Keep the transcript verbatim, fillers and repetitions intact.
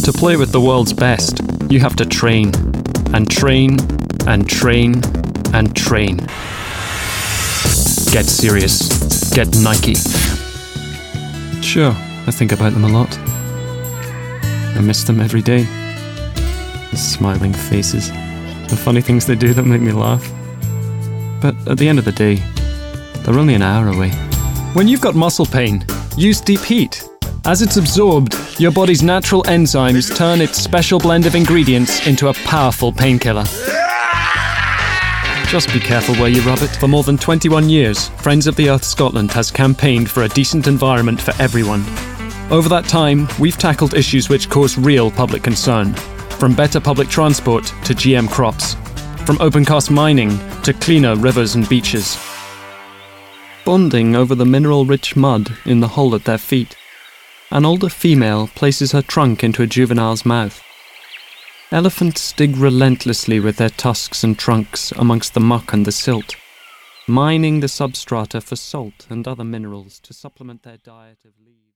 To play with the world's best, you have to train, and train, and train, and train. Get serious. Get Nike. Sure, I think about them a lot. I miss them every day. The smiling faces, the funny things they do that make me laugh. But at the end of the day, they're only an hour away. When you've got muscle pain, use Deep Heat. As it's absorbed, your body's natural enzymes turn its special blend of ingredients into a powerful painkiller. Just be careful where you rub it. For more than twenty-one years, Friends of the Earth Scotland has campaigned for a decent environment for everyone. Over that time, we've tackled issues which cause real public concern, from better public transport to G M crops, from open-cast mining to cleaner rivers and beaches. Bonding over the mineral-rich mud in the hole at their feet. An older female places her trunk into a juvenile's mouth. Elephants dig relentlessly with their tusks and trunks amongst the muck and the silt, mining the substrata for salt and other minerals to supplement their diet of leaves.